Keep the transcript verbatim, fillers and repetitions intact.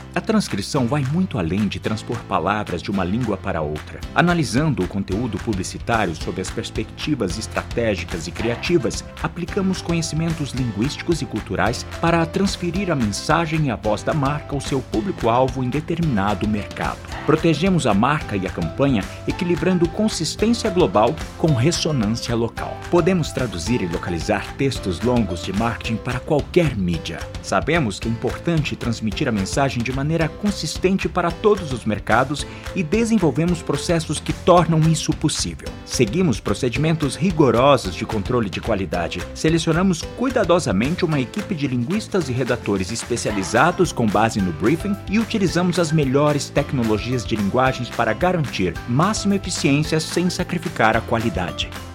A transcrição vai muito além de transpor palavras de uma língua para outra. Analisando o conteúdo publicitário sob as perspectivas estratégicas e criativas, aplicamos conhecimentos linguísticos e culturais para transferir a mensagem e a voz da marca ao seu público-alvo em determinado mercado. Protegemos a marca e a campanha, equilibrando consistência global com ressonância local. Podemos traduzir e localizar textos longos de marketing para qualquer mídia. Sabemos que é importante transmitir a mensagem de maneira consistente para todos os mercados e desenvolvemos processos que tornam isso possível. Seguimos procedimentos rigorosos de controle de qualidade. Selecionamos cuidadosamente uma equipe de linguistas e redatores especializados com base no briefing e utilizamos as melhores tecnologias de linguagens para garantir máxima eficiência sem sacrificar a qualidade.